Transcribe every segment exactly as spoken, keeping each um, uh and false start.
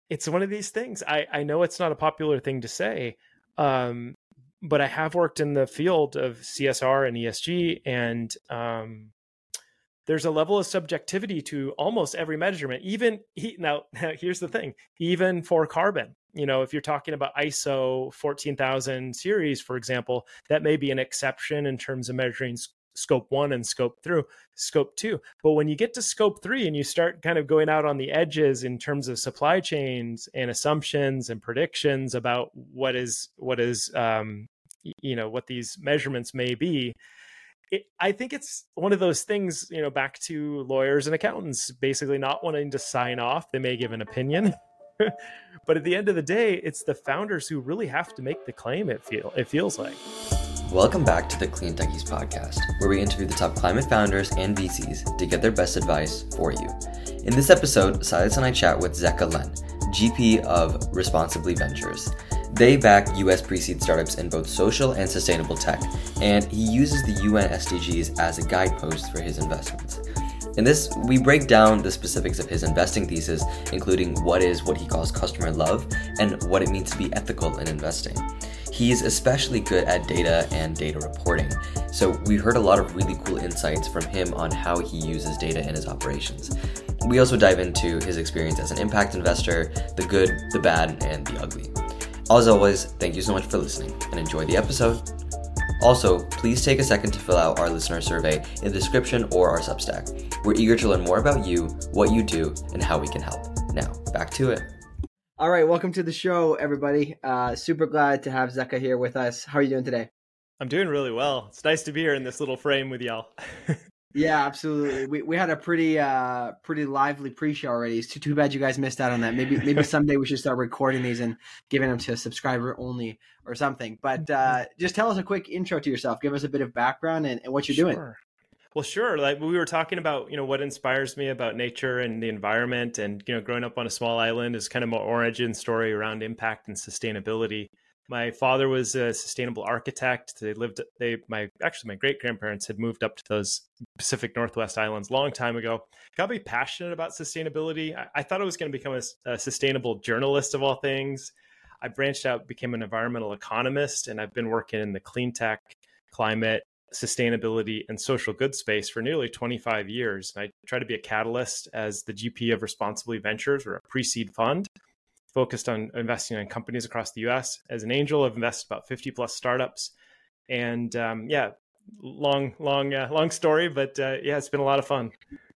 it's one of these things. I, I know it's not a popular thing to say, um, but I have worked in the field of C S R and E S G, and um, there's a level of subjectivity to almost every measurement. Even he, now, here's the thing: even for carbon, you know, if you're talking about I S O fourteen thousand series, for example, that may be an exception in terms of measuring scope one and scope through scope two. But when you get to scope three and you start kind of going out on the edges in terms of supply chains and assumptions and predictions about what is, what is, um, you know, what these measurements may be, it, I think it's one of those things, you know, back to lawyers and accountants, basically not wanting to sign off. They may give an opinion, but at the end of the day, it's the founders who really have to make the claim. It feel, it feels like. Welcome back to the Clean Techies podcast, where we interview the top climate founders and V Cs to get their best advice for you. In this episode, Silas and I chat with Zeka Len, G P of Responsibly Ventures. They back U S pre-seed startups in both social and sustainable tech, and he uses the U N S D Gs as a guidepost for his investments. In this, we break down the specifics of his investing thesis, including what is what he calls customer love and what it means to be ethical in investing. He's especially good at data and data reporting, so we heard a lot of really cool insights from him on how he uses data in his operations. We also dive into his experience as an impact investor, the good, the bad, and the ugly. As always, thank you so much for listening and enjoy the episode. Also, please take a second to fill out our listener survey in the description or our Substack. We're eager to learn more about you, what you do, and how we can help. Now, back to it. All right, welcome to the show, everybody. Uh, super glad to have Zeka here with us. How are you doing today? I'm doing really well. It's nice to be here in this little frame with y'all. Yeah, absolutely. We we had a pretty uh pretty lively pre-show already. It's too, too bad you guys missed out on that. Maybe maybe someday we should start recording these and giving them to subscriber only or something. But uh, just tell us a quick intro to yourself. Give us a bit of background and, and what you're Sure. doing. Well, sure. Like we were talking about, you know, what inspires me about nature and the environment, and, you know, growing up on a small island is kind of my origin story around impact and sustainability. My father was a sustainable architect. They lived, they, my, actually my great grandparents had moved up to those Pacific Northwest islands a long time ago. Got me passionate about sustainability. I, I thought I was going to become a, a sustainable journalist of all things. I branched out, became an environmental economist, and I've been working in the clean tech, climate, sustainability, and social good space for nearly twenty-five years. And I try to be a catalyst as the G P of Responsibly Ventures. We're a pre-seed fund focused on investing in companies across the U S. As an angel, I've invested about fifty plus startups. And um, yeah, long, long, uh, long story, but uh, yeah, it's been a lot of fun.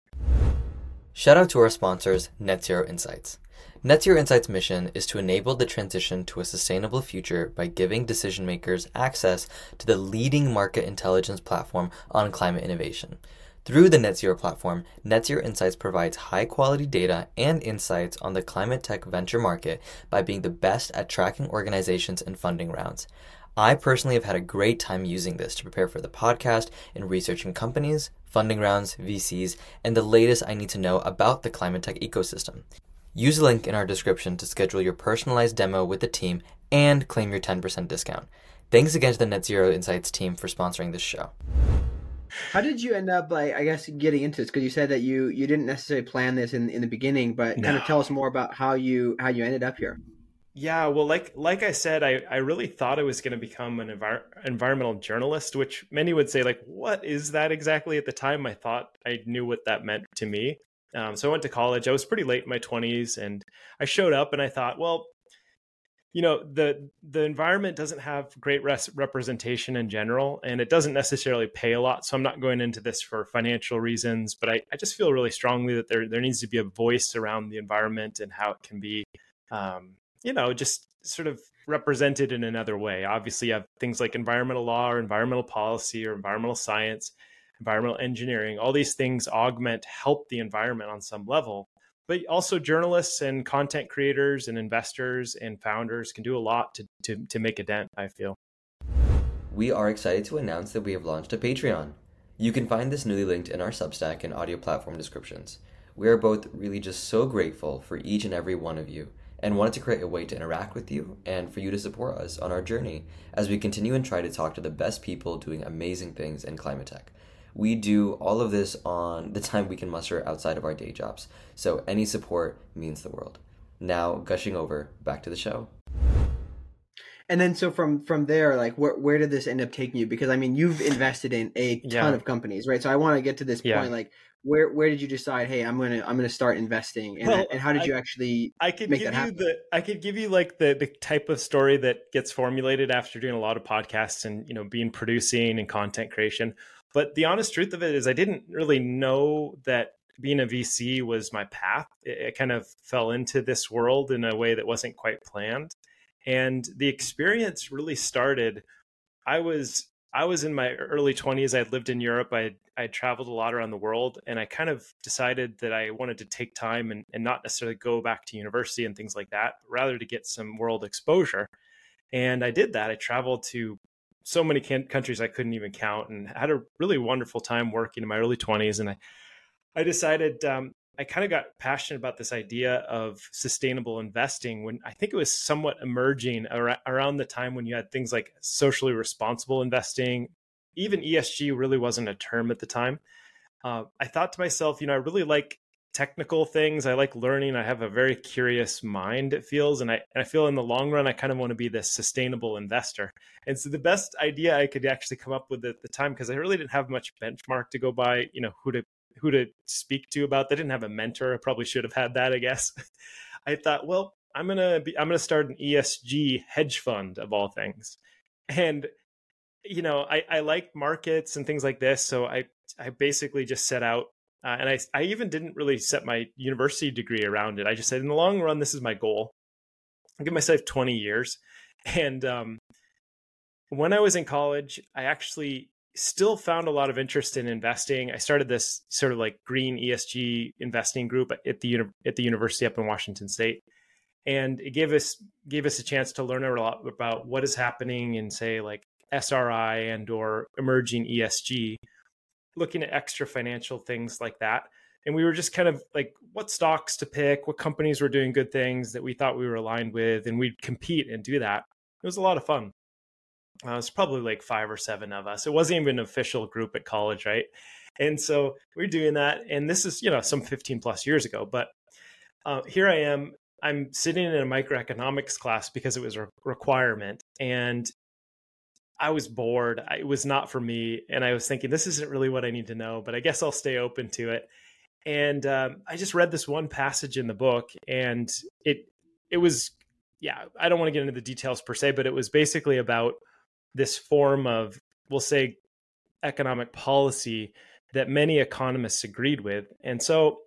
Shout out to our sponsors, Net Zero Insights. Net Zero Insights' mission is to enable the transition to a sustainable future by giving decision makers access to the leading market intelligence platform on climate innovation. Through the Net Zero platform, Net Zero Insights provides high-quality data and insights on the climate tech venture market by being the best at tracking organizations and funding rounds. I personally have had a great time using this to prepare for the podcast and researching companies, funding rounds, V Cs, and the latest I need to know about the climate tech ecosystem. Use the link in our description to schedule your personalized demo with the team and claim your ten percent discount. Thanks again to the Net Zero Insights team for sponsoring this show. How did you end up, like, I guess, getting into this? Because you said that you you didn't necessarily plan this in, in the beginning, but No. kind of tell us more about how you how you ended up here. Yeah, well, like like I said, I, I really thought I was going to become an envir- environmental journalist, which many would say, like, what is that exactly? At the time, I thought I knew what that meant to me. Um, so I went to college. I was pretty late in my twenties, and I showed up and I thought, well, you know, the the environment doesn't have great res- representation in general, and it doesn't necessarily pay a lot. So I'm not going into this for financial reasons, but I, I just feel really strongly that there there needs to be a voice around the environment and how it can be, um, you know, just sort of represented in another way. Obviously, you have things like environmental law or environmental policy or environmental science, environmental engineering. All these things augment, help the environment on some level. But also journalists and content creators and investors and founders can do a lot to, to, to make a dent, I feel. We are excited to announce that we have launched a Patreon. You can find this newly linked in our Substack and audio platform descriptions. We are both really just so grateful for each and every one of you and wanted to create a way to interact with you and for you to support us on our journey as we continue and try to talk to the best people doing amazing things in climate tech. We do all of this on the time we can muster outside of our day jobs, so any support means the world. Now, gushing over, back to the show. And then so from from there, like where where did this end up taking you? Because I mean, you've invested in a ton Yeah. of companies, right? So I want to get to this Yeah. point, like where where did you decide, hey, I'm gonna I'm gonna start investing, and Well, and how did I- you actually I could make give that you happen? the I could give you like the the type of story that gets formulated after doing a lot of podcasts and, you know, being producing and content creation. But the honest truth of it is I didn't really know that being a V C was my path. It, it kind of fell into this world in a way that wasn't quite planned. And the experience really started I was I was in my early twenties. I had lived in Europe. I I traveled a lot around the world, and I kind of decided that I wanted to take time and, and not necessarily go back to university and things like that, but rather to get some world exposure. And I did that. I traveled to so many can- countries I couldn't even count, and had a really wonderful time working in my early twenties. And I I decided um, I kind of got passionate about this idea of sustainable investing when I think it was somewhat emerging ar- around the time when you had things like socially responsible investing. Even E S G really wasn't a term at the time. Uh, I thought to myself, you know, I really like technical things. I like learning. I have a very curious mind, it feels. And I, and I feel in the long run, I kind of want to be this sustainable investor. And so the best idea I could actually come up with at the time, because I really didn't have much benchmark to go by, you know, who to who to speak to about. They didn't have a mentor. I probably should have had that, I guess. I thought, well, I'm gonna be I'm gonna start an E S G hedge fund of all things. And you know, I, I like markets and things like this. So I I basically just set out uh, and I I even didn't really set my university degree around it. I just said in the long run, this is my goal. I'll give myself twenty years. And um, when I was in college, I actually still found a lot of interest in investing. I started this sort of like green E S G investing group at the uni- at the university up in Washington State, and it gave us gave us a chance to learn a lot about what is happening in, say, like S R I and or emerging E S G, looking at extra financial things like that. And we were just kind of like, what stocks to pick, what companies were doing good things that we thought we were aligned with, and we'd compete and do that. It was a lot of fun. Uh, it was probably like five or seven of us. It wasn't even an official group at college, right? And so we we're doing that. And this is, you know, some fifteen plus years ago. But uh, here I am. I'm sitting in a microeconomics class because it was a requirement. And I was bored. I, it was not for me. And I was thinking, this isn't really what I need to know, but I guess I'll stay open to it. And um, I just read this one passage in the book, and it it was, yeah, I don't want to get into the details per se, but it was basically about this form of, we'll say, economic policy that many economists agreed with. And so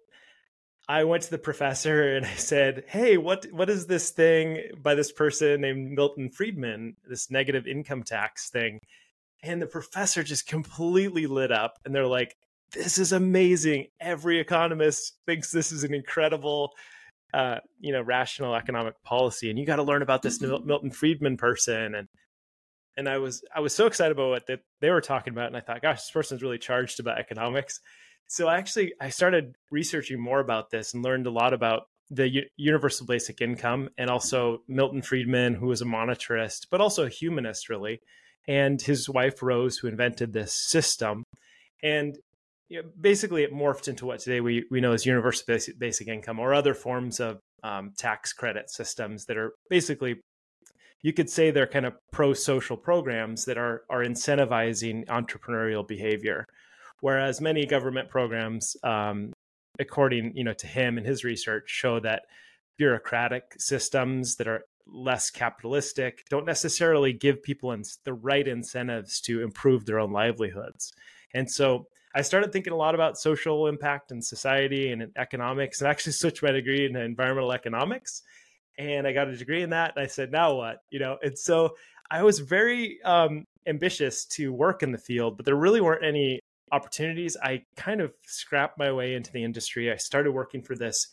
I went to the professor and I said, hey, what what is this thing by this person named Milton Friedman, this negative income tax thing? And the professor just completely lit up. And they're like, this is amazing. Every economist thinks this is an incredible, uh, you know, rational economic policy. And you got to learn about this Milton Friedman person. And and I was I was so excited about what that they were talking about. And I thought, gosh, this person's really charged about economics. So I actually, I started researching more about this and learned a lot about the U- universal basic income, and also Milton Friedman, who was a monetarist, but also a humanist, really, and his wife, Rose, who invented this system. And you know, basically it morphed into what today we, we know as universal basic, basic income, or other forms of um, tax credit systems that are basically, you could say they're kind of pro-social programs that are are incentivizing entrepreneurial behavior. Whereas many government programs, um, according you know to him and his research, show that bureaucratic systems that are less capitalistic don't necessarily give people in the right incentives to improve their own livelihoods. And so I started thinking a lot about social impact and society and economics, and actually switched my degree into environmental economics. And I got a degree in that. And I said, now what? You know, and so I was very um, ambitious to work in the field, but there really weren't any opportunities. I kind of scrapped my way into the industry. I started working for this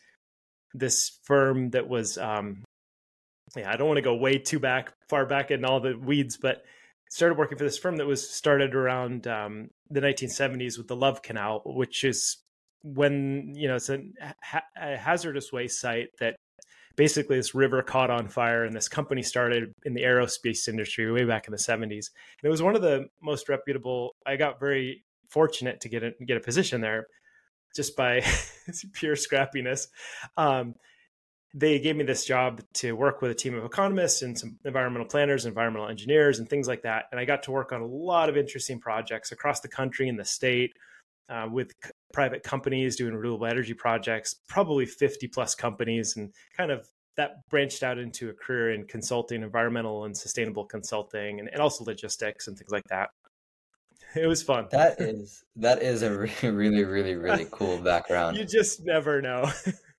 this firm that was, um, yeah, I don't want to go way too back, far back in all the weeds, but started working for this firm that was started around um, the nineteen seventies with the Love Canal, which is when, you know, it's a, a hazardous waste site that basically this river caught on fire, and this company started in the aerospace industry way back in the seventies. And it was one of the most reputable. I got very fortunate to get a, get a position there just by pure scrappiness. Um, they gave me this job to work with a team of economists and some environmental planners, environmental engineers, and things like that. And I got to work on a lot of interesting projects across the country and the state uh, with c- private companies doing renewable energy projects, probably fifty plus companies, and kind of that branched out into a career in consulting, environmental and sustainable consulting, and, and also logistics and things like that. It was fun. That is that is a really, really, really, really cool background. You just never know.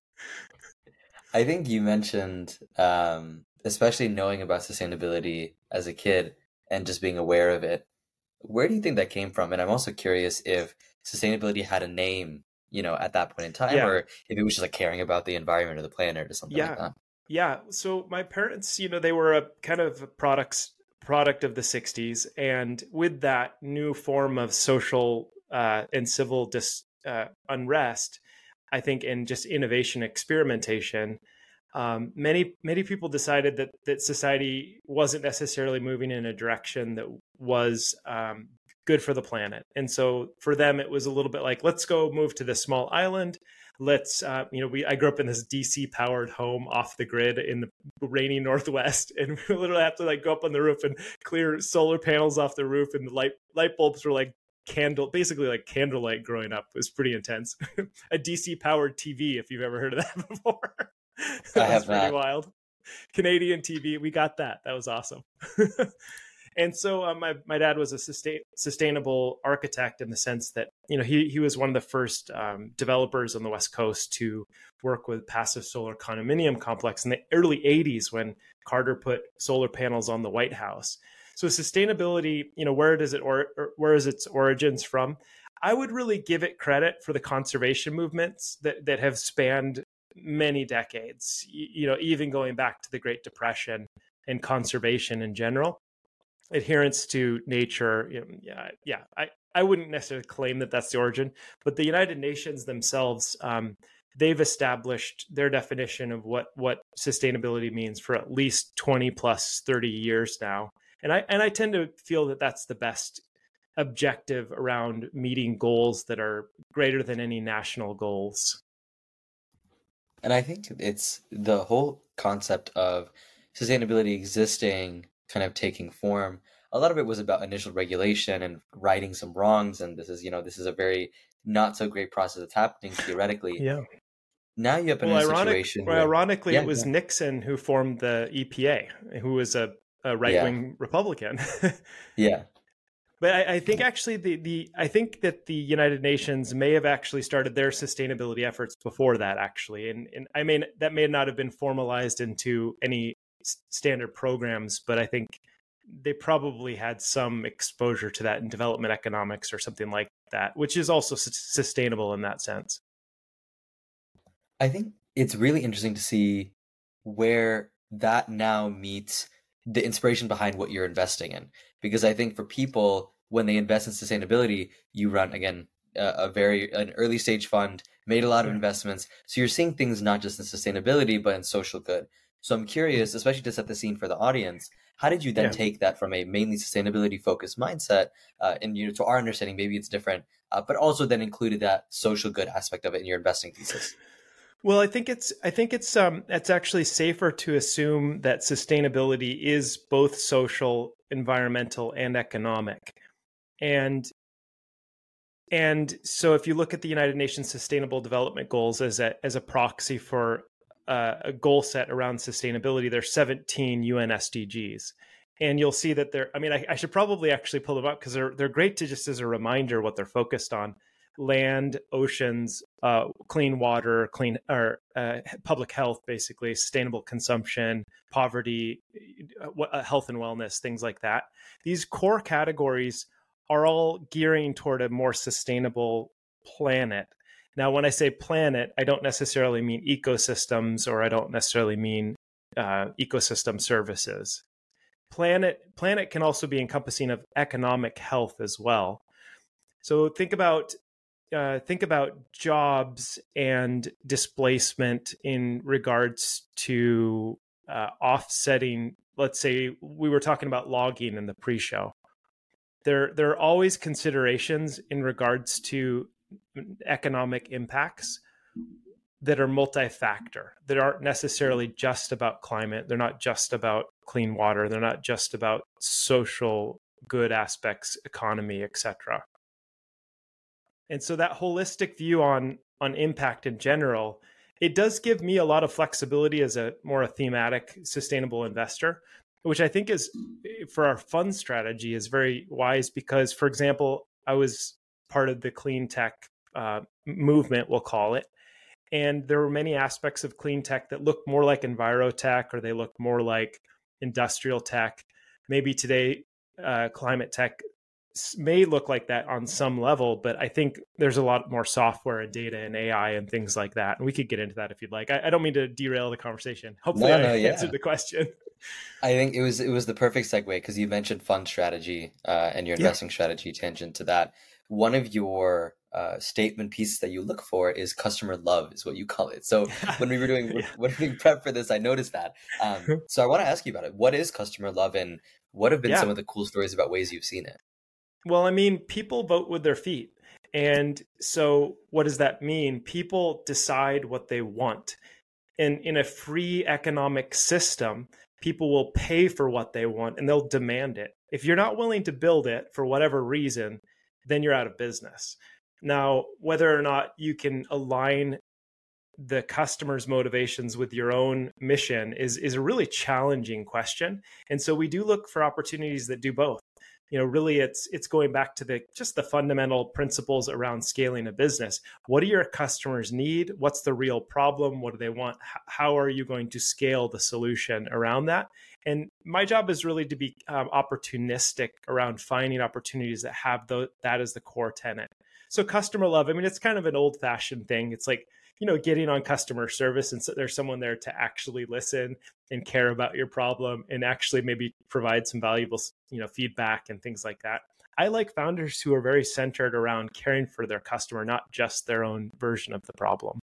I think you mentioned, um, especially knowing about sustainability as a kid and just being aware of it. Where do you think that came from? And I'm also curious if sustainability had a name, you know, at that point in time, Yeah. or if it was just like caring about the environment or the planet or something Yeah. like that. Yeah. So my parents, you know, they were a kind of products product of the sixties, and with that new form of social uh, and civil dis, uh, unrest, I think, and just innovation experimentation, um, many many people decided that that society wasn't necessarily moving in a direction that was um, good for the planet. And so for them, it was a little bit like, let's go move to this small island. Let's, uh, you know, we I grew up in this D C powered home off the grid in the rainy Northwest, and we literally have to like go up on the roof and clear solar panels off the roof, and the light light bulbs were like candle, basically like candlelight growing up. It was pretty intense. A D C powered T V, if you've ever heard of that before. That I was have pretty not. wild. Canadian T V, we got that. That was awesome. And so uh, my my dad was a sustain, sustainable architect in the sense that, you know, he he was one of the first um, developers on the West Coast to work with passive solar condominium complex in the early eighties when Carter put solar panels on the White House. So sustainability, you know, where does it or, or where is its origins from? I would really give it credit for the conservation movements that that have spanned many decades. You, you know, even going back to the Great Depression and conservation in general. Adherence to nature, you know, yeah, yeah. I, I wouldn't necessarily claim that that's the origin, but the United Nations themselves, um, they've established their definition of what what sustainability means for at least twenty plus thirty years now, and I and I tend to feel that that's the best objective around meeting goals that are greater than any national goals. And I think it's the whole concept of sustainability existing, kind of taking form. A lot of it was about initial regulation and righting some wrongs. And this is, you know, this is a very not so great process that's happening theoretically. Yeah. Now you have Well, in a ironic, situation well, where, ironically, yeah, it was yeah. Nixon who formed the E P A, who was a, a right-wing Republican. Yeah. But I, I think actually the, the I think that the United Nations may have actually started their sustainability efforts before that, actually. And, and I mean, that may not have been formalized into any s- standard programs, but I think they probably had some exposure to that in development economics or something like that, which is also s- sustainable in that sense. I think it's really interesting to see where that now meets the inspiration behind what you're investing in. Because I think for people, when they invest in sustainability, you run, again, a, a very an early stage fund, made a lot of Yeah. investments. So you're seeing things not just in sustainability, but in social good. So I'm curious, especially to set the scene for the audience, how did you then Yeah. take that from a mainly sustainability focused mindset, uh, and you know, to our understanding, maybe it's different, uh, but also then included that social good aspect of it in your investing thesis? Well, I think it's I think it's um it's actually safer to assume that sustainability is both social, environmental, and economic. And and so if you look at the United Nations Sustainable Development Goals as a as a proxy for uh, a goal set around sustainability, there's seventeen U N S D Gs. And you'll see that they're, I mean, I, I should probably actually pull them up because they're they're great to just as a reminder what they're focused on. Land, oceans, uh, clean water, clean or uh, public health, basically sustainable consumption, poverty, uh, health and wellness, things like that. These core categories are all gearing toward a more sustainable planet. Now, when I say planet, I don't necessarily mean ecosystems, or I don't necessarily mean uh, ecosystem services. Planet planet can also be encompassing of economic health as well. So think about Uh, think about jobs and displacement in regards to uh, offsetting. Let's say we were talking about logging in the pre-show. There, there are always considerations in regards to economic impacts that are multi-factor, that aren't necessarily just about climate. They're not just about clean water. They're not just about social good aspects, economy, et cetera. And so that holistic view on, on impact in general, it does give me a lot of flexibility as a more a thematic, sustainable investor, which I think is, for our fund strategy, is very wise because, for example, I was part of the clean tech uh, movement, we'll call it. And there were many aspects of clean tech that look more like envirotech, or they look more like industrial tech. Maybe today, uh, climate tech may look like that on some level, but I think there's a lot more software and data and A I and things like that. And we could get into that if you'd like. I, I don't mean to derail the conversation. Hopefully no, no, I yeah. answered the question. I think it was it was the perfect segue because you mentioned fund strategy uh, and your investing yeah. strategy tangent to that. One of your uh, statement pieces that you look for is customer love, is what you call it. So when we were doing yeah. when we prep for this, I noticed that. Um, so I want to ask you about it. What is customer love, and what have been yeah. some of the cool stories about ways you've seen it? Well, I mean, people vote with their feet. And so what does that mean? People decide what they want. And in a free economic system, people will pay for what they want and they'll demand it. If you're not willing to build it for whatever reason, then you're out of business. Now, whether or not you can align the customer's motivations with your own mission is, is a really challenging question. And so we do look for opportunities that do both. You know, really, it's it's going back to the just the fundamental principles around scaling a business. What do your customers need? What's the real problem? What do they want? How are you going to scale the solution around that? And my job is really to be um, opportunistic around finding opportunities that have the, that as the core tenet. So customer love, I mean, it's kind of an old-fashioned thing. It's like, you know, getting on customer service and so there's someone there to actually listen and care about your problem and actually maybe provide some valuable, you know, feedback and things like that. I like founders who are very centered around caring for their customer, not just their own version of the problem.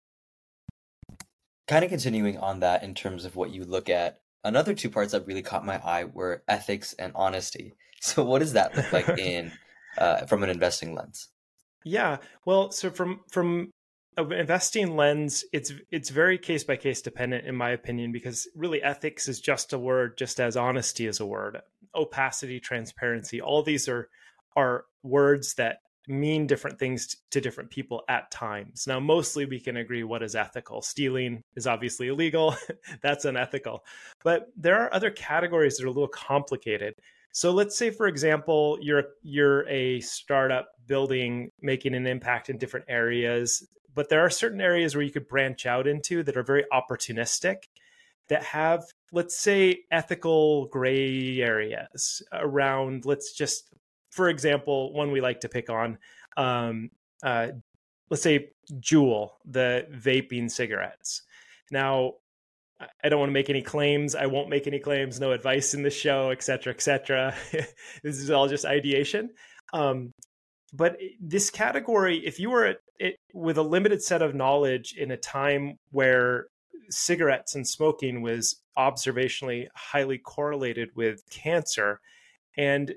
Kind of continuing on that in terms of what you look at, another two parts that really caught my eye were ethics and honesty. So what does that look like in uh, from an investing lens? Yeah, well, so from from an investing lens, it's it's very case by case dependent, in my opinion, because really ethics is just a word, just as honesty is a word. Opacity, transparency, all these are are words that mean different things to different people at times. Now, mostly we can agree what is ethical. Stealing is obviously illegal. That's unethical. But there are other categories that are a little complicated. So let's say, for example, you're you're a startup building, making an impact in different areas, but there are certain areas where you could branch out into that are very opportunistic, that have, let's say, ethical gray areas around, let's just, for example, one we like to pick on, um, uh, let's say Juul, the vaping cigarettes. Now, I don't want to make any claims. I won't make any claims, no advice in the show, et cetera, et cetera. This is all just ideation. Um, but this category, if you were at it with a limited set of knowledge in a time where cigarettes and smoking was observationally highly correlated with cancer, and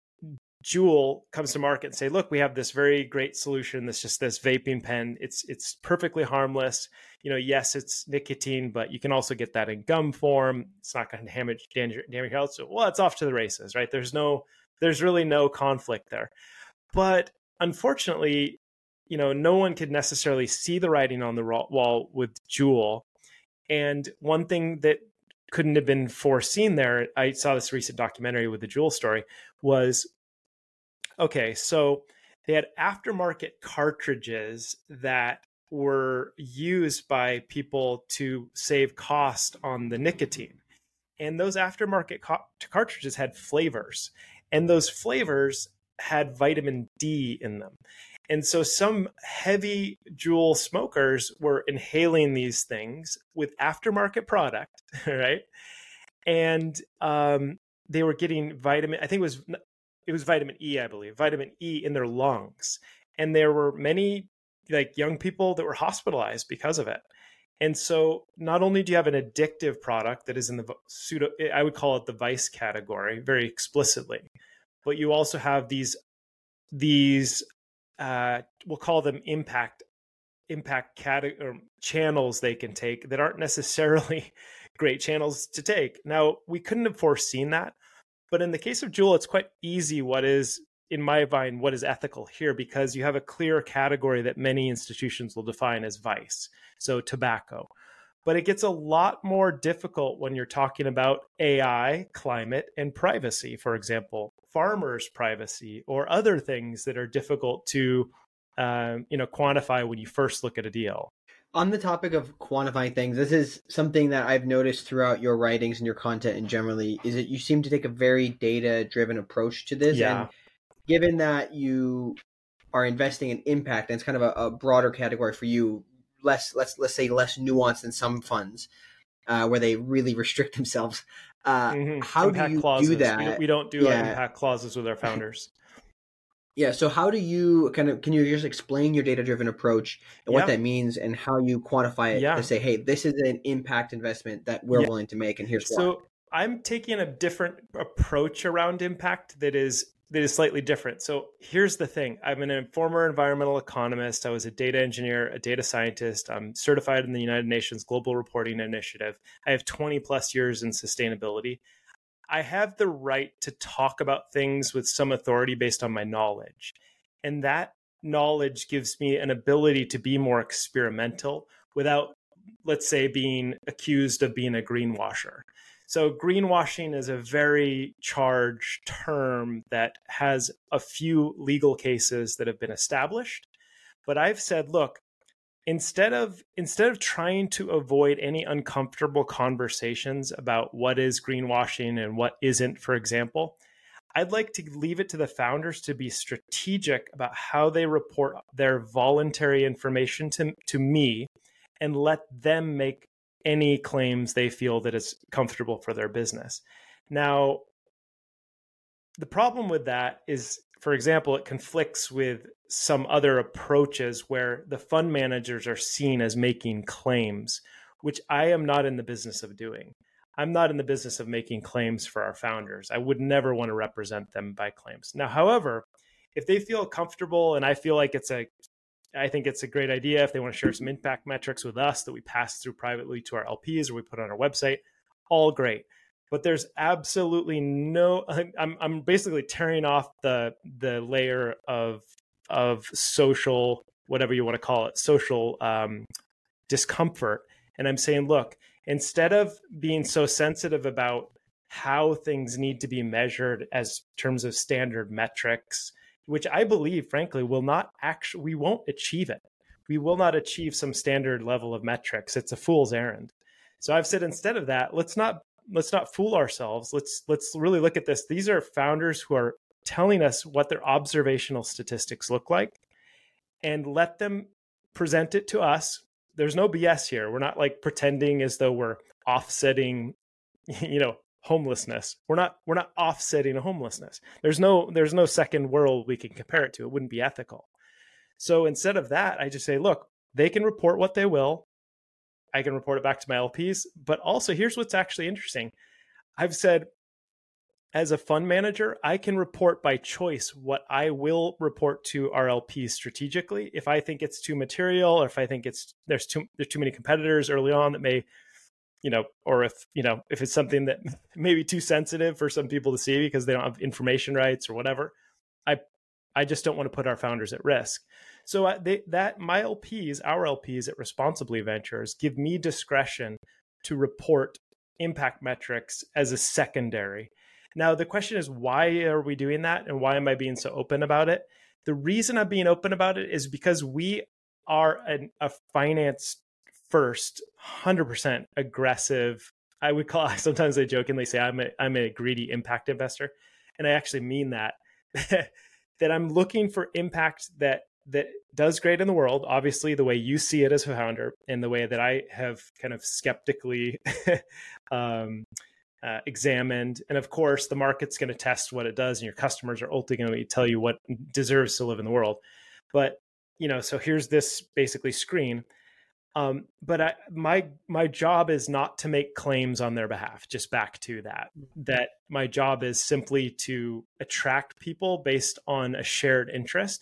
Juul comes to market and say, look, we have this very great solution. That's just this vaping pen. It's it's perfectly harmless. You know, yes, it's nicotine, but you can also get that in gum form. It's not going to damage damage your health. So, well, it's off to the races, right? There's no, there's really no conflict there. But unfortunately, you know, no one could necessarily see the writing on the wall with Juul. And one thing that couldn't have been foreseen there, I saw this recent documentary with the Juul story, was, okay, so they had aftermarket cartridges that were used by people to save cost on the nicotine. And those aftermarket ca- cartridges had flavors. And those flavors had vitamin D in them. And so some heavy Juul smokers were inhaling these things with aftermarket product, right? And um, they were getting vitamin, I think it was it was vitamin E, I believe, vitamin E in their lungs. And there were many like young people that were hospitalized because of it. And so not only do you have an addictive product that is in the pseudo, I would call it the vice category very explicitly, but you also have these, these uh, we'll call them impact impact cate- or channels they can take that aren't necessarily great channels to take. Now, we couldn't have foreseen that, but in the case of Juul, it's quite easy what is, in my mind, what is ethical here, because you have a clear category that many institutions will define as vice, so tobacco. But it gets a lot more difficult when you're talking about A I, climate, and privacy, for example, farmers' privacy, or other things that are difficult to um, you know, quantify when you first look at a deal. On the topic of quantifying things, this is something that I've noticed throughout your writings and your content and generally, is that you seem to take a very data-driven approach to this. Yeah. And given that you are investing in impact, and it's kind of a, a broader category for you, less let's let's say less nuanced than some funds, uh, where they really restrict themselves. Uh, mm-hmm. How impact do you clauses. do that? We don't, we don't do yeah. impact clauses with our founders. Yeah. So how do you kind of, can you just explain your data-driven approach and what yeah. that means and how you quantify it yeah. to say, hey, this is an impact investment that we're yeah. willing to make, and here's why. So I'm taking a different approach around impact that is that is slightly different. So here's the thing. I'm an former environmental economist. I was a data engineer, a data scientist. I'm certified in the United Nations Global Reporting Initiative. I have twenty plus years in sustainability. I have the right to talk about things with some authority based on my knowledge. And that knowledge gives me an ability to be more experimental without, let's say, being accused of being a greenwasher. So greenwashing is a very charged term that has a few legal cases that have been established. But I've said, look, instead of instead of trying to avoid any uncomfortable conversations about what is greenwashing and what isn't, for example, I'd like to leave it to the founders to be strategic about how they report their voluntary information to, to me, and let them make any claims they feel that is comfortable for their business. Now, the problem with that is, for example, it conflicts with some other approaches where the fund managers are seen as making claims, which I am not in the business of doing. I'm not in the business of making claims for our founders. I would never want to represent them by claims. Now, however, if they feel comfortable, and I feel like it's a I think it's a great idea if they want to share some impact metrics with us that we pass through privately to our L Ps or we put on our website, all great. But there's absolutely no, I'm I'm basically tearing off the the layer of of social, whatever you want to call it, social um, discomfort. And I'm saying, look, instead of being so sensitive about how things need to be measured as terms of standard metrics, which I believe, frankly, will not actually, we won't achieve it. We will not achieve some standard level of metrics. It's a fool's errand. So I've said, instead of that, let's not let's not fool ourselves. Let's let's really look at this. These are founders who are telling us what their observational statistics look like, and let them present it to us. There's no B S here. We're not like pretending as though we're offsetting, you know, homelessness. We're not we're not offsetting a homelessness. There's no there's no second world we can compare it to. It wouldn't be ethical. So instead of that, I just say, look, they can report what they will. I can report it back to my L Ps. But also, here's what's actually interesting. I've said, as a fund manager, I can report by choice what I will report to our L Ps strategically. If I think it's too material, or if I think it's there's too there's too many competitors early on that may, you know, or if, you know, if it's something that may be too sensitive for some people to see because they don't have information rights or whatever, I I just don't want to put our founders at risk. So uh, they, that my L Ps, our L Ps at Responsibly Ventures, give me discretion to report impact metrics as a secondary. Now, the question is, why are we doing that? And why am I being so open about it? The reason I'm being open about it is because we are an, a finance first, one hundred percent aggressive. I would call, sometimes I jokingly say I'm a, I'm a greedy impact investor. And I actually mean that, that I'm looking for impact that, that does great in the world. Obviously, the way you see it as a founder, and the way that I have kind of skeptically um, uh, examined. And of course, the market's going to test what it does, and your customers are ultimately going to tell you what deserves to live in the world. But, you know, so here's this basically screen. Um, but I, my my job is not to make claims on their behalf. Just back to that, that my job is simply to attract people based on a shared interest.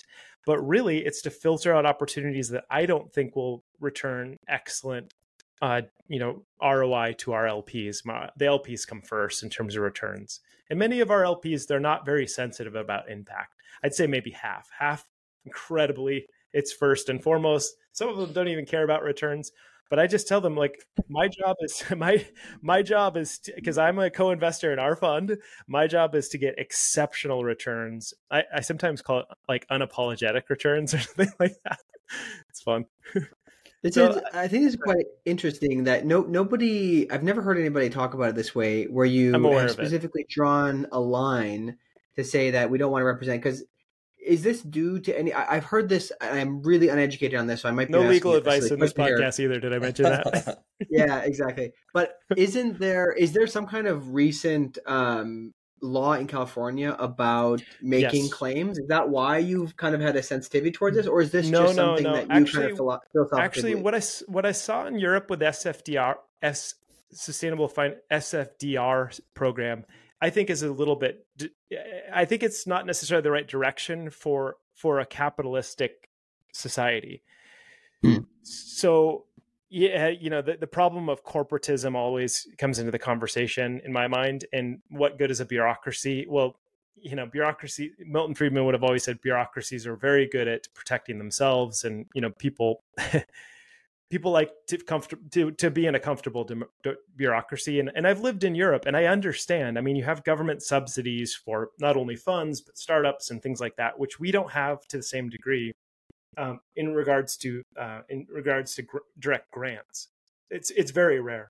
But really, it's to filter out opportunities that I don't think will return excellent, uh, you know, R O I to our L Ps. My, the L Ps come first in terms of returns. And many of our L Ps, they're not very sensitive about impact. I'd say maybe half. Half, incredibly, it's first and foremost. Some of them don't even care about returns. But I just tell them, like, my job is my my job is because I'm a co-investor in our fund. My job is to get exceptional returns. I, I sometimes call it like unapologetic returns or something like that. It's fun. This So, is, I think it's quite interesting that no nobody, I've never heard anybody talk about it this way, where you I'm aware have of it. specifically drawn a line to say that we don't want to represent. Because is this due to any? I, I've heard this. And I'm really uneducated on this, so I might be No asking legal a advice silly in this question here. podcast either. Did I mention that? Yeah, exactly. But isn't there? Is there some kind of recent um, law in California about making Yes. claims? Is that why you've kind of had a sensitivity towards this, or is this No, just no, something no. that you Actually, kind of philo- philosophically Actually, believe? what I s- what I saw in Europe with S F D R, S Sustainable fin- S F D R program, I think is a little bit. d- I think it's not necessarily the right direction for for a capitalistic society. Hmm. So, yeah, you know, the, the problem of corporatism always comes into the conversation in my mind. And what good is a bureaucracy? Well, you know, bureaucracy, Milton Friedman would have always said bureaucracies are very good at protecting themselves. And, you know, people, people like to comfort to, to be in a comfortable de- de- bureaucracy. And, and I've lived in Europe and I understand. I mean, you have government subsidies for not only funds, but startups and things like that, which we don't have to the same degree. Um, in regards to uh, in regards to gr- direct grants, it's it's very rare.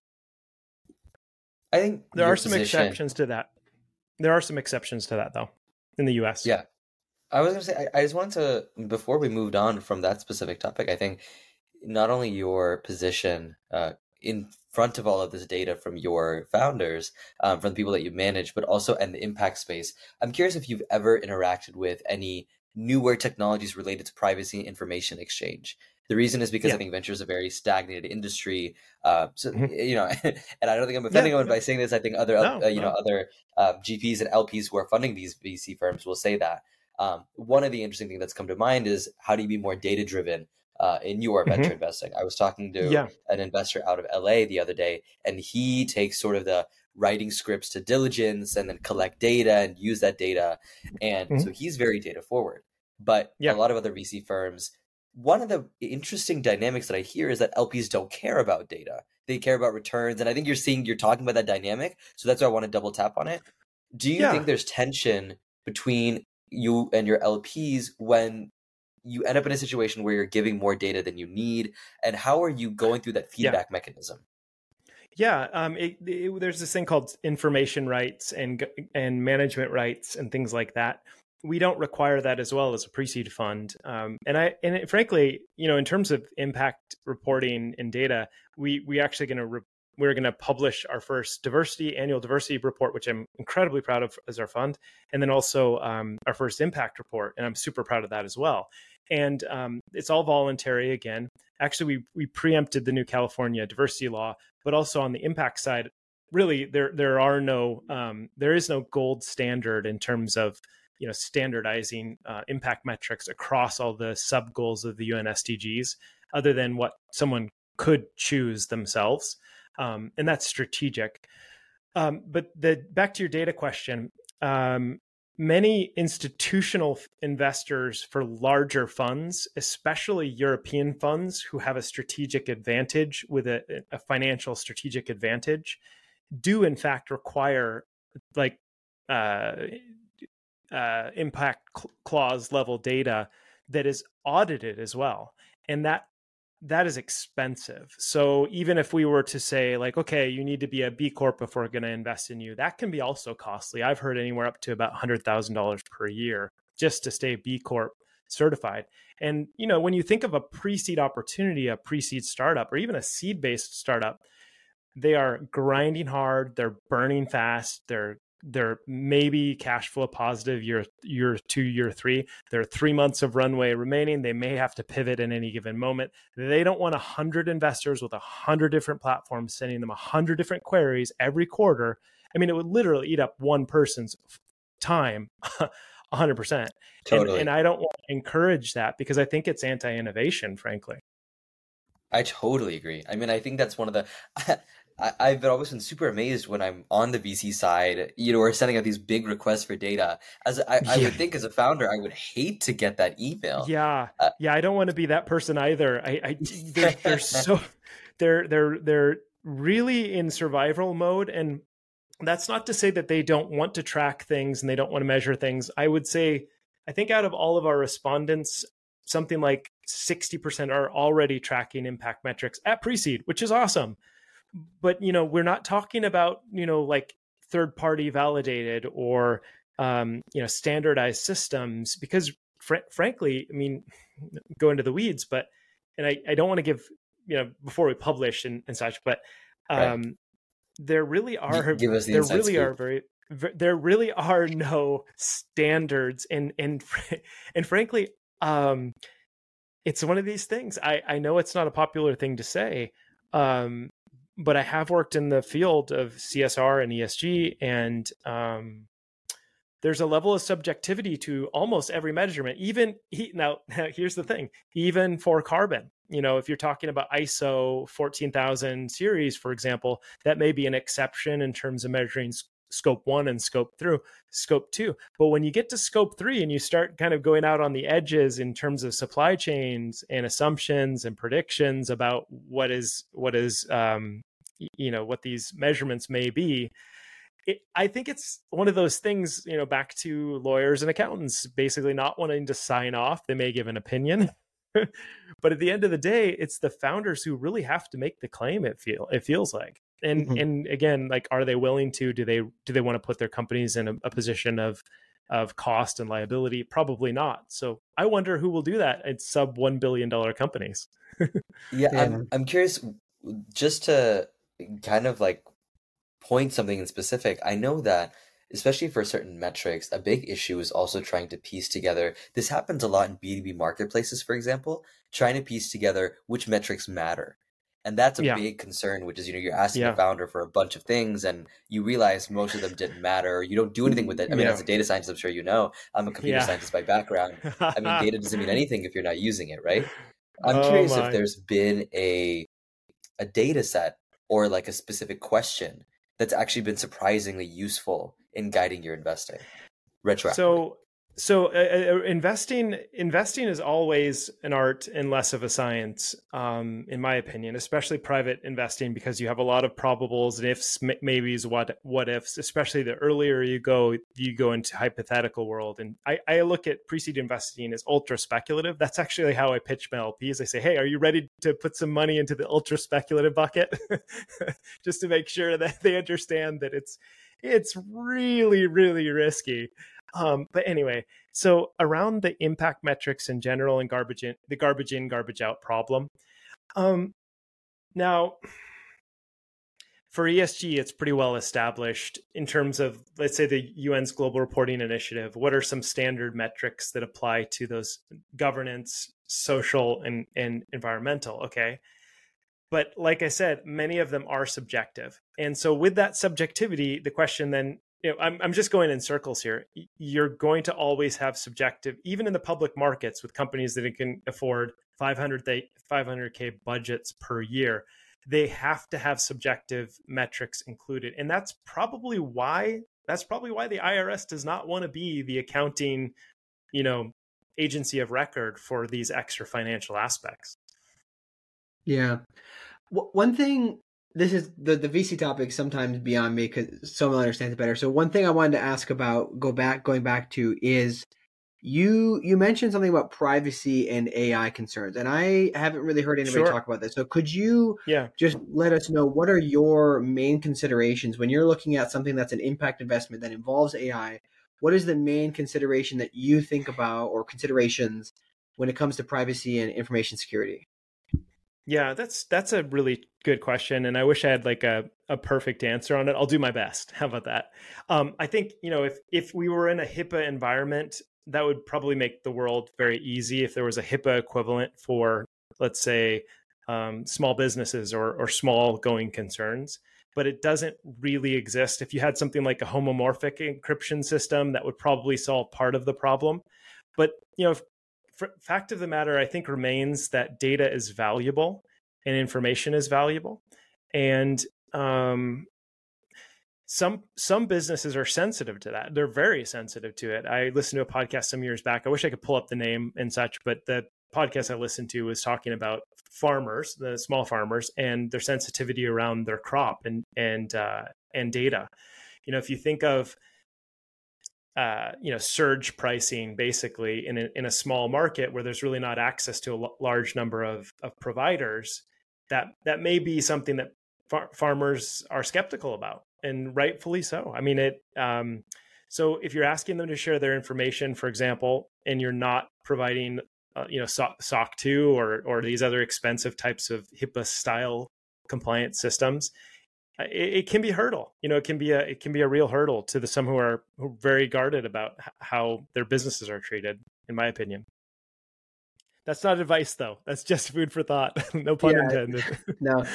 I think There your are some position- exceptions to that. There are some exceptions to that, though, in the U S. Yeah. I was going to say, I, I just wanted to, before we moved on from that specific topic, I think not only your position uh, in front of all of this data from your founders, um, from the people that you manage, but also in the impact space. I'm curious if you've ever interacted with any newer technologies related to privacy and information exchange. The reason is because Yeah. I think venture is a very stagnated industry. Uh, so Mhm. you know, and I don't think I'm offending Yeah, anyone yeah. by saying this. I think other No, uh, you know no. other uh, G Ps and L Ps who are funding these V C firms will say that. Um, one of the interesting things that's come to mind is how do you be more data driven uh, in your venture Mhm. investing? I was talking to Yeah. an investor out of L A the other day, and he takes sort of the writing scripts to diligence and then collect data and use that data, and Mhm. so he's very data forward. But Yeah. a lot of other V C firms, one of the interesting dynamics that I hear is that L Ps don't care about data. They care about returns. And I think you're seeing, you're talking about that dynamic. So that's why I want to double tap on it. Do you Yeah. think there's tension between you and your L Ps when you end up in a situation where you're giving more data than you need? And how are you going through that feedback Yeah. mechanism? Yeah, um, it, it, there's this thing called information rights and and management rights and things like that. We don't require that as well as a pre-seed fund. Um, and I and it, frankly, you know, in terms of impact reporting and data, we we actually going to re- we're going to publish our first diversity annual diversity report, which I'm incredibly proud of as our fund, and then also um, our first impact report, and I'm super proud of that as well. And um, it's all voluntary again. Actually, we we preempted the new California diversity law, but also on the impact side, really there there are no um, there is no gold standard in terms of you know standardizing uh, impact metrics across all the sub goals of the U N S D Gs, other than what someone could choose themselves, um, and that's strategic. Um, but the back to your data question. Um, Many institutional investors for larger funds, especially European funds who have a strategic advantage with a, a financial strategic advantage, do in fact require like uh, uh, impact cl- clause level data that is audited as well. And that that is expensive. So even if we were to say like, okay, you need to be a B Corp if we're going to invest in you, that can be also costly. I've heard anywhere up to about one hundred thousand dollars per year just to stay B Corp certified. And, you know, when you think of a pre-seed opportunity, a pre-seed startup, or even a seed-based startup, they are grinding hard. They're burning fast. They're They're maybe cash flow positive year year two, year three. There are three months of runway remaining. They may have to pivot in any given moment. They don't want a hundred investors with a hundred different platforms sending them a hundred different queries every quarter. I mean, it would literally eat up one person's time one hundred percent. Totally. And, and I don't want to encourage that because I think it's anti-innovation, frankly. I totally agree. I mean, I think that's one of the, I, I've been always been super amazed when I'm on the V C side, you know, we're sending out these big requests for data. As I, I Yeah. would think as a founder, I would hate to get that email. Yeah. Uh, Yeah. I don't want to be that person either. I, I they're, they're so, they're, they're, they're really in survival mode. And that's not to say that they don't want to track things and they don't want to measure things. I would say, I think out of all of our respondents, something like sixty percent are already tracking impact metrics at pre-seed, which is awesome. But, you know, we're not talking about, you know, like third party validated or, um, you know, standardized systems because fr- frankly, I mean, go into the weeds, but, and I, I don't want to give, you know, before we publish and, and such, but, um, right. there really are, Give us the there inside really scoop. are very, there really are no standards and, and, and frankly, um, it's one of these things. I, I know it's not a popular thing to say, um, but I have worked in the field of C S R and E S G, and um, there's a level of subjectivity to almost every measurement. Even he, now, here's the thing: even for carbon, you know, if you're talking about I S O fourteen thousand series, for example, that may be an exception in terms of measuring scope one and scope through scope two. But when you get to scope three and you start kind of going out on the edges in terms of supply chains and assumptions and predictions about what is, what is, um, you know, what these measurements may be, it, I think it's one of those things, you know, back to lawyers and accountants, basically not wanting to sign off. They may give an opinion, but at the end of the day, it's the founders who really have to make the claim. It feel, it feels like. And mm-hmm. and again, like, are they willing to? Do they do they want to put their companies in a, a position of of cost and liability? Probably not. So I wonder who will do that at sub one billion dollar companies. yeah, yeah, I'm I'm curious, just to kind of like point something in specific. I know that especially for certain metrics, a big issue is also trying to piece together. This happens a lot in B two B marketplaces, for example, trying to piece together which metrics matter. And that's a yeah. big concern, which is, you know, you're asking yeah. a founder for a bunch of things and you realize most of them didn't matter, or you don't do anything with it. I mean, yeah. as a data scientist, I'm sure you know, I'm a computer yeah. scientist by background. I mean, data doesn't mean anything if you're not using it, right? I'm oh curious my. if there's been a a data set or like a specific question that's actually been surprisingly useful in guiding your investing retroactively. So, so uh, investing investing is always an art and less of a science, um, in my opinion, especially private investing, because you have a lot of probables and ifs, maybes, what what ifs. Especially the earlier you go, you go into hypothetical world. And I, I look at pre-seed investing as ultra speculative. That's actually how I pitch my L Ps. I say, hey, are you ready to put some money into the ultra speculative bucket, just to make sure that they understand that it's it's really really risky. Um, but anyway, so around the impact metrics in general and garbage in, the garbage in, garbage out problem. Um, now, for E S G, it's pretty well established in terms of, let's say, the U N's Global Reporting Initiative. What are some standard metrics that apply to those governance, social, and, and environmental? Okay. But like I said, many of them are subjective. And so with that subjectivity, the question then, you know, I'm, I'm just going in circles here. You're going to always have subjective, even in the public markets with companies that can afford five hundred K budgets per year. They have to have subjective metrics included. And that's probably why, that's probably why the I R S does not want to be the accounting, you know, agency of record for these extra financial aspects. Yeah. W- one thing, this is the, the V C topic sometimes beyond me because someone understands it better. So one thing I wanted to ask about, go back, going back to is you, you mentioned something about privacy and A I concerns, and I haven't really heard anybody sure. talk about this. So could you yeah. just let us know, what are your main considerations when you're looking at something that's an impact investment that involves A I? What is the main consideration that you think about, or considerations, when it comes to privacy and information security? Yeah, that's that's a really good question, and I wish I had like a, a perfect answer on it. I'll do my best. How about that? Um, I think, you know, if if we were in a HIPAA environment, that would probably make the world very easy. If there was a HIPAA equivalent for, let's say, um, small businesses or or small going concerns. but it doesn't really exist. If you had something like a homomorphic encryption system, that would probably solve part of the problem. But, you know, if, fact of the matter, I think, remains that data is valuable and information is valuable. And um, some some businesses are sensitive to that. They're very sensitive to it. I listened to a podcast some years back. I wish I could pull up the name and such, but the podcast I listened to was talking about farmers, the small farmers, and their sensitivity around their crop and and uh, and data. You know, if you think of uh, you know surge pricing, basically in a, in a small market where there's really not access to a l- large number of of providers, that that may be something that far- farmers are skeptical about, and rightfully so. I mean, it. Um, so if you're asking them to share their information, for example, and you're not providing Uh, you know, S O C two or or these other expensive types of HIPAA style compliance systems, it, it can be a hurdle. You know, it can be a it can be a real hurdle to the some who are, who are very guarded about how their businesses are treated, in my opinion. That's not advice, though. That's just food for thought. No pun Yeah, intended. No.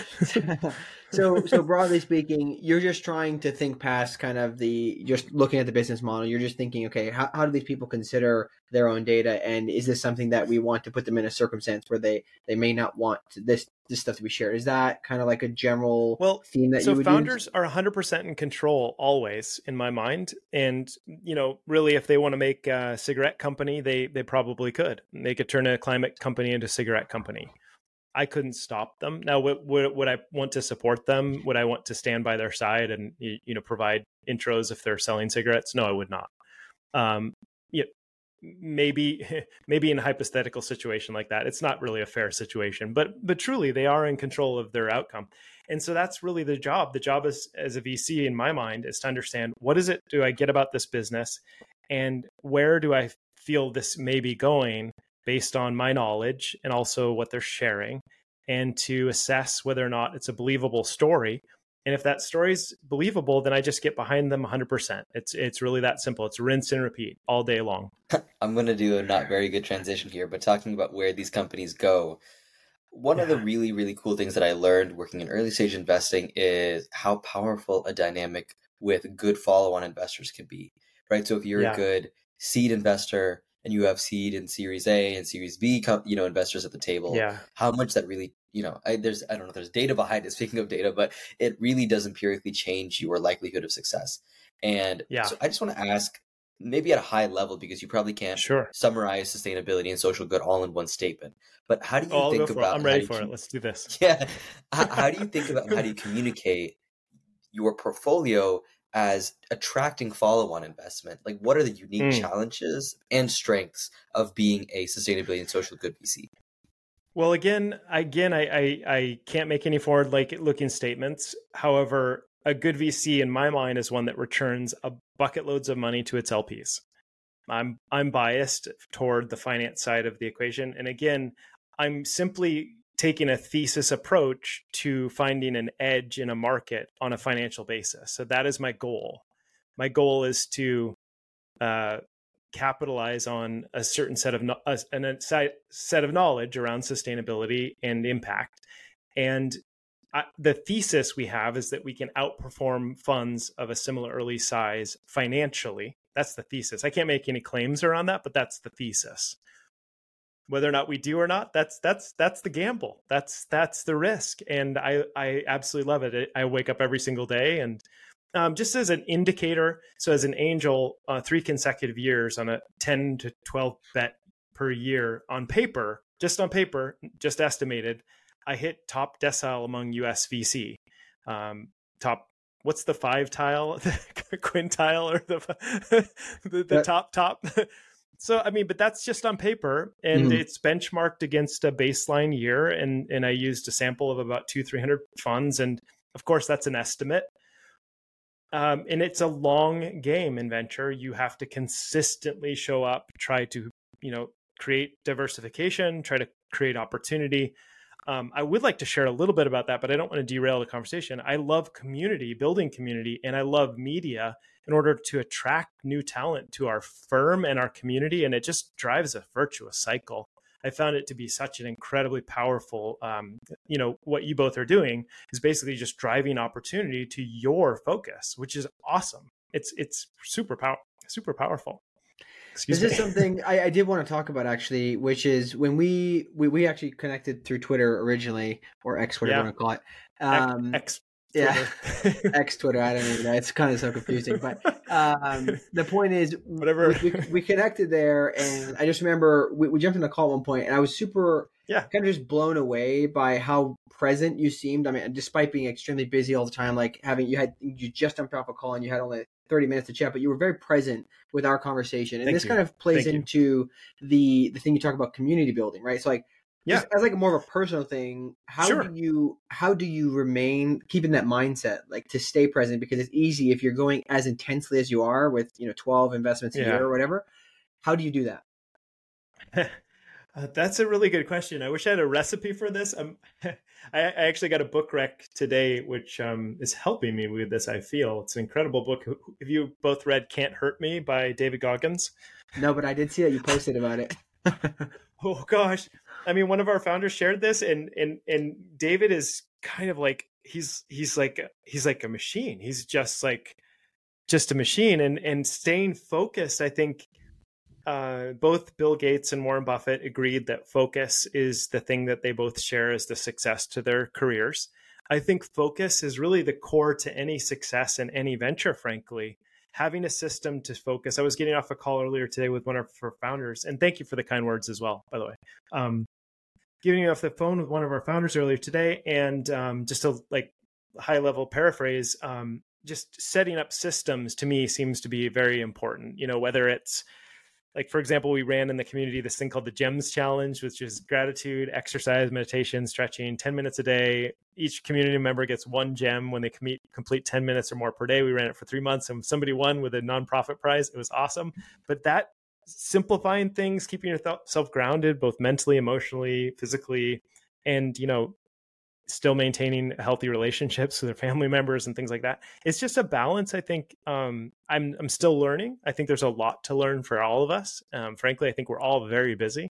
so, so broadly speaking, you're just trying to think past kind of the, just looking at the business model. You're just thinking, okay, how, how do these people consider their own data? And is this something that we want to put them in a circumstance where they, they may not want this, this stuff to be shared? Is that kind of like a general well, theme that so you would founders use? are one hundred percent in control always, in my mind. And, you know, really, if they want to make a cigarette company, they, they probably could. They could turn a climate company into a cigarette company. I couldn't stop them. Now, would, would, would I want to support them? Would I want to stand by their side and, you know, provide intros if they're selling cigarettes? No, I would not. Um, yeah, maybe, maybe in a hypothetical situation like that, it's not really a fair situation, but, but truly they are in control of their outcome. And so that's really the job. The job is, as a V C, in my mind, is to understand, what is it do I get about this business, and where do I feel this may be going based on my knowledge and also what they're sharing, and to assess whether or not it's a believable story. And if that story is believable, then I just get behind them one hundred percent. It's it's really that simple. It's rinse and repeat all day long. I'm going to do a not very good transition here, but talking about where these companies go, one yeah. of the really, really cool things that I learned working in early stage investing is how powerful a dynamic with good follow-on investors can be, right? So if you're yeah. a good seed investor and you have seed and Series A and Series B, you know, investors at the table, yeah. how much that really, you know, I, there's, I don't know if there's data behind it, speaking of data, but it really does empirically change your likelihood of success. And yeah. so I just want to ask, maybe at a high level, because you probably can't sure. summarize sustainability and social good all in one statement, but how do you oh, think about, I'm ready for you, it. Let's do this. Yeah. how, how do you think about, how do you communicate your portfolio as attracting follow-on investment? Like, what are the unique mm. challenges and strengths of being a sustainability and social good V C? Well, again, again, I, I, I can't make any forward-looking statements. However, a good V C in my mind is one that returns a bucket loads of money to its L Ps. I'm I'm biased toward the finance side of the equation, and again, I'm simply taking a thesis approach to finding an edge in a market on a financial basis. So that is my goal. My goal is to uh, capitalize on a certain set of no- a, a set of knowledge around sustainability and impact. And I, the thesis we have is that we can outperform funds of a similar early size financially. That's the thesis. I can't make any claims around that, but that's the thesis. Whether or not we do or not, that's that's that's the gamble. That's that's the risk, and I I absolutely love it. I wake up every single day, and um, just as an indicator. So as an angel, uh, three consecutive years on a ten to twelve bet per year on paper, just on paper, just estimated, I hit top decile among U S V C. Um, top, what's the five tile, the quintile, or the the, the top top. So, I mean, but that's just on paper, and mm-hmm. it's benchmarked against a baseline year. And, and I used a sample of about two, three hundred funds. And of course, that's an estimate. Um, and it's a long game in venture. You have to consistently show up, try to, you know, create diversification, try to create opportunity. Um, I would like to share a little bit about that, but I don't want to derail the conversation. I love community, building community, and I love media in order to attract new talent to our firm and our community. And it just drives a virtuous cycle. I found it to be such an incredibly powerful, um, you know, what you both are doing is basically just driving opportunity to your focus, which is awesome. It's, it's super power, super powerful. Excuse this me. is something I, I did want to talk about actually, which is when we, we, we actually connected through Twitter originally, or X, whatever Yeah. you want to call it. Um, X, yeah, Twitter. X Twitter. I don't even know. It's kind of so confusing, but um, the point is, Whatever. we, we, we connected there, and I just remember we, we jumped in a call at one point, and I was super, Yeah. kind of just blown away by how present you seemed. I mean, despite being extremely busy all the time, like having you had you just jumped off a call and you had only thirty minutes to chat, but you were very present with our conversation, and Thank this you. kind of plays Thank you. into the the thing you talk about, community building, right? So like. Yeah. As like more of a personal thing, how Sure. do you how do you remain keeping that mindset, like to stay present? Because it's easy if you're going as intensely as you are with, you know, twelve investments a Yeah. year or whatever. How do you do that? Uh, that's a really good question. I wish I had a recipe for this. Um, I, I actually got a book rec today, which um, is helping me with this. I feel it's an incredible book. Have you both read "Can't Hurt Me" by David Goggins? No, but I did see that you posted about it. Oh gosh, I mean, one of our founders shared this, and and and David is kind of like he's he's like he's like a machine. He's just like just a machine, and and staying focused. I think. Uh, both Bill Gates and Warren Buffett agreed that focus is the thing that they both share as the success to their careers. I think focus is really the core to any success in any venture, frankly. Having a system to focus. I was getting off a call earlier today with one of our founders, and thank you for the kind words as well, by the way. Um, getting off the phone with one of our founders earlier today, and um, just a like high level paraphrase, um, just setting up systems to me seems to be very important. You know, whether it's like, for example, we ran in the community this thing called the GEMS Challenge, which is gratitude, exercise, meditation, stretching, ten minutes a day. Each community member gets one gem when they commit, complete ten minutes or more per day. We ran it for three months and somebody won with a nonprofit prize. It was awesome. But that simplifying things, keeping yourself grounded, both mentally, emotionally, physically, and, you know, still maintaining healthy relationships with their family members and things like that. It's just a balance. I think um, I'm I'm still learning. I think there's a lot to learn for all of us. Um, frankly, I think we're all very busy.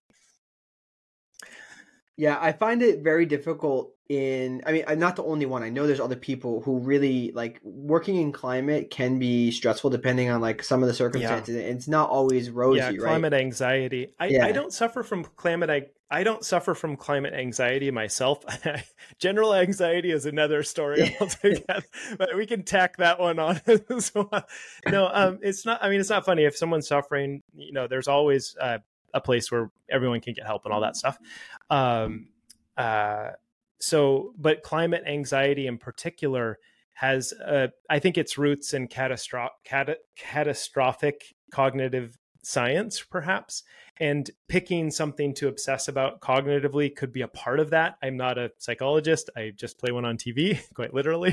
Yeah, I find it very difficult in, I mean, I'm not the only one. I know there's other people who really like working in climate can be stressful depending on like some of the circumstances. Yeah. It's not always rosy, yeah, climate right? anxiety. I, yeah. I don't suffer from climate. I, I don't suffer from climate anxiety myself. General anxiety is another story altogether, but we can tack that one on as well. No, um, it's not, I mean, it's not funny if someone's suffering, you know, there's always uh, a place where everyone can get help and all that stuff. Um, uh, so, but climate anxiety in particular has, uh, I think its roots in catastro- cat- catastrophic cognitive science, perhaps, and picking something to obsess about cognitively could be a part of that. I'm not a psychologist. I just play one on T V, quite literally.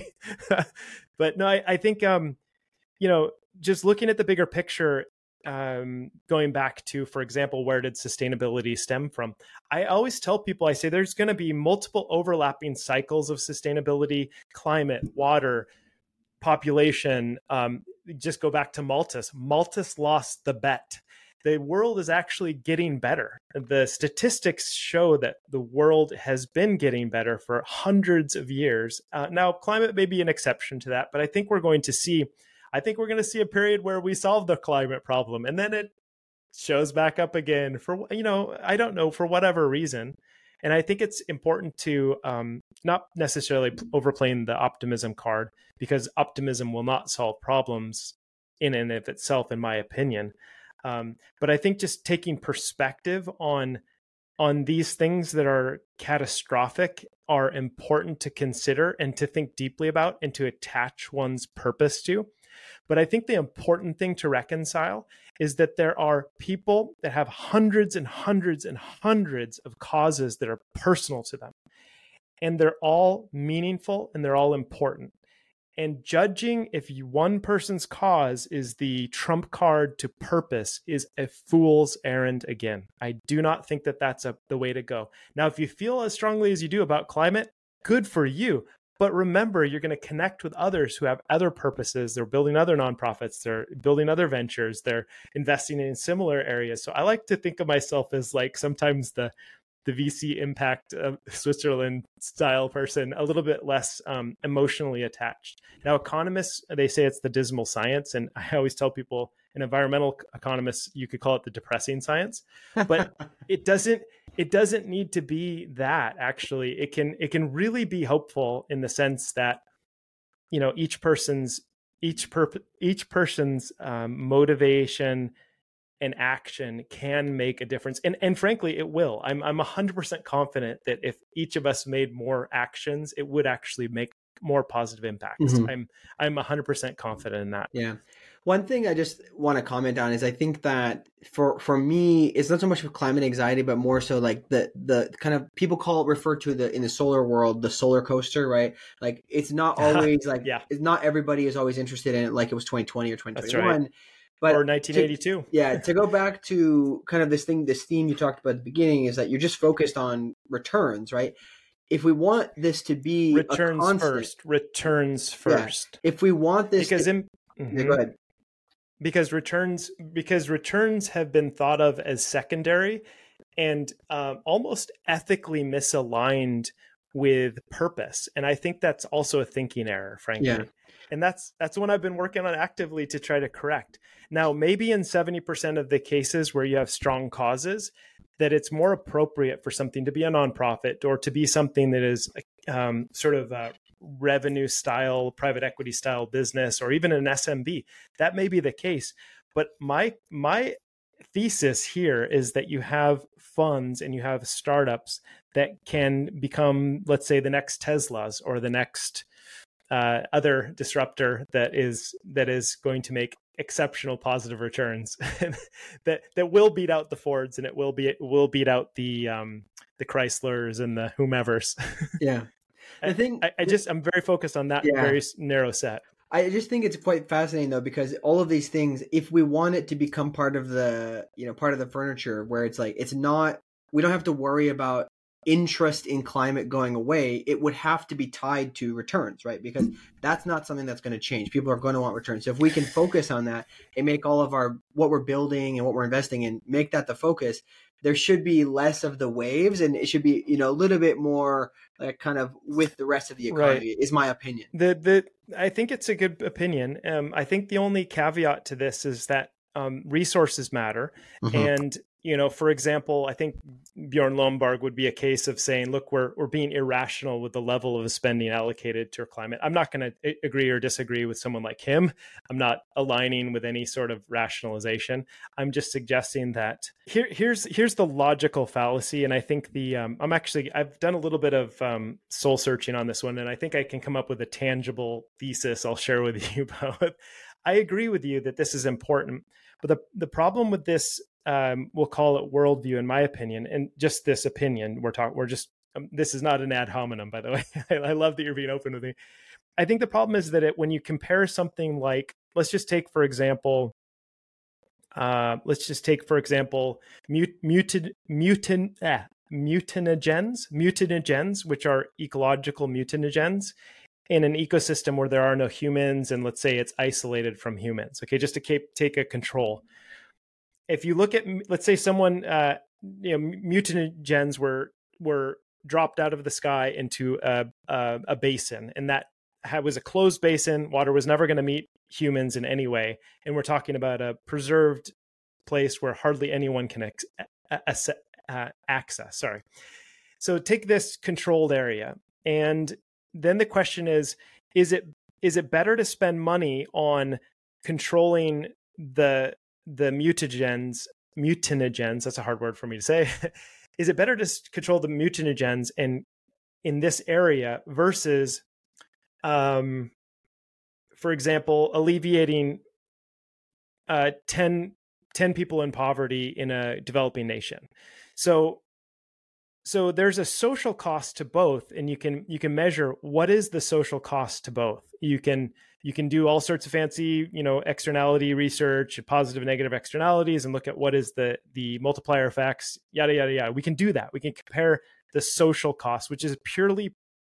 But no, I, I think, um, you know, just looking at the bigger picture, um, going back to, for example, where did sustainability stem from? I always tell people, I say there's going to be multiple overlapping cycles of sustainability, climate, water, population. Um, just go back to Malthus. Malthus lost the bet. The world is actually getting better. The statistics show that the world has been getting better for hundreds of years. Uh, now, climate may be an exception to that, but I think we're going to see I think we're going to see a period where we solve the climate problem and then it shows back up again for, you know, I don't know, for whatever reason. And I think it's important to um, not necessarily overplaying the optimism card, because optimism will not solve problems in and of itself, in my opinion. Um, but I think just taking perspective on on these things that are catastrophic are important to consider and to think deeply about and to attach one's purpose to. But I think the important thing to reconcile is that there are people that have hundreds and hundreds and hundreds of causes that are personal to them. And they're all meaningful and they're all important. And judging if you, one person's cause is the trump card to purpose is a fool's errand again. I do not think that that's a, the way to go. Now, if you feel as strongly as you do about climate, good for you. But remember, you're going to connect with others who have other purposes. They're building other nonprofits. They're building other ventures. They're investing in similar areas. So I like to think of myself as like sometimes the the V C impact of Switzerland style person, a little bit less um, emotionally attached. Now, economists, they say it's the dismal science. And I always tell people, an environmental economist, you could call it the depressing science, but it doesn't, it doesn't need to be that. Actually, it can, it can really be hopeful in the sense that, you know, each person's, each per, each person's um, motivation and action can make a difference. And and frankly, it will. I'm I'm one hundred percent confident that if each of us made more actions, it would actually make more positive impacts. Mm-hmm. I'm I'm one hundred percent confident in that. Yeah. One thing I just want to comment on is I think that for for me, it's not so much of climate anxiety, but more so like the the kind of people call it, refer to the in the solar world, the solar coaster, right? Like it's not always like yeah. it's not everybody is always interested in it like it was twenty twenty or twenty twenty-one. That's right. But or nineteen eighty-two. To, yeah, to go back to kind of this thing, this theme you talked about at the beginning is that you're just focused on returns, right? If we want this to be returns a constant, first, returns first. Yeah. If we want this, because to, in, mm-hmm. yeah, go ahead. Because returns, because returns have been thought of as secondary and um, almost ethically misaligned with purpose, and I think that's also a thinking error, frankly. Yeah. And that's that's one I've been working on actively to try to correct. Now, maybe in seventy percent of the cases where you have strong causes, that it's more appropriate for something to be a nonprofit or to be something that is um, sort of a revenue style, private equity style business, or even an S M B. That may be the case. But my my thesis here is that you have funds and you have startups that can become, let's say, the next Teslas or the next uh, other disruptor that is that is going to make exceptional positive returns that that will beat out the Fords and it will be it will beat out the um, the Chryslers and the whomevers. Yeah, I think I, I just I'm very focused on that yeah. very narrow set. I just think it's quite fascinating though, because all of these things, if we want it to become part of the, you know, part of the furniture where it's like, it's not, we don't have to worry about interest in climate going away. It would have to be tied to returns, right? Because that's not something that's going to change. People are going to want returns. So if we can focus on that and make all of our, what we're building and what we're investing in, make that the focus, there should be less of the waves and it should be, you know, a little bit more like kind of with the rest of the economy, right. is my opinion. The, the, I think it's a good opinion. Um, I think the only caveat to this is that um, resources matter. Mm-hmm. And, you know, for example, I think Bjorn Lomborg would be a case of saying, look, we're we're being irrational with the level of spending allocated to climate. I'm not going to agree or disagree with someone like him. I'm not aligning with any sort of rationalization. I'm just suggesting that here, here's here's the logical fallacy. And I think the um, I'm actually I've done a little bit of um, soul searching on this one, and I think I can come up with a tangible thesis I'll share with you both. I agree with you that this is important, but the the problem with this, Um, we'll call it worldview, in my opinion, and just this opinion we're talking. We're just um, this is not an ad hominem, by the way. I, I love that you're being open with me. I think the problem is that it, when you compare something like, let's just take for example, uh, let's just take for example, mut, muted, mutin, eh, mutinogens, mutinogens, which are ecological mutinogens in an ecosystem where there are no humans, and let's say it's isolated from humans. Okay, just to keep, take a control. If you look at, let's say someone, uh, you know, mutinogens were were dropped out of the sky into a, a, a basin, and that was a closed basin. Water was never going to meet humans in any way, and we're talking about a preserved place where hardly anyone can ex- uh, access. Sorry. So take this controlled area, and then the question is: is it is it better to spend money on controlling the the mutagens, mutinogens, that's a hard word for me to say. Is it better to control the mutinogens in, in this area versus, um, for example, alleviating uh, ten, ten people in poverty in a developing nation? So, so there's a social cost to both, and you can you can measure what is the social cost to both. You can You can do all sorts of fancy, you know, externality research, positive and negative externalities, and look at what is the the multiplier effects, yada, yada, yada. We can do that. We can compare the social cost, which is purely